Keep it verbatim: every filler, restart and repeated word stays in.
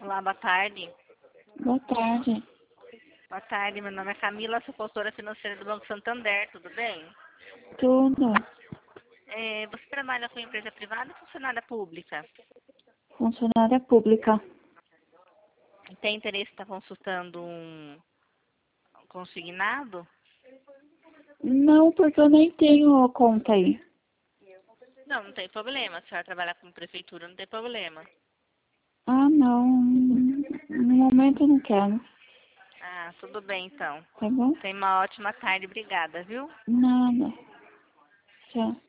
Olá, boa tarde. Boa tarde. Boa tarde, meu nome é Camila, sou consultora financeira do Banco Santander, tudo bem? Tudo. É, você trabalha com empresa privada ou funcionária pública? Funcionária pública. Tem interesse em estar consultando um consignado? Não, porque eu nem tenho conta aí. Não, não tem problema. Se a senhora trabalhar com prefeitura, não tem problema. Ah, não. No momento eu não quero. Ah, tudo bem então. Tá bom? Tenha uma ótima tarde, obrigada, viu? Nada. Tchau.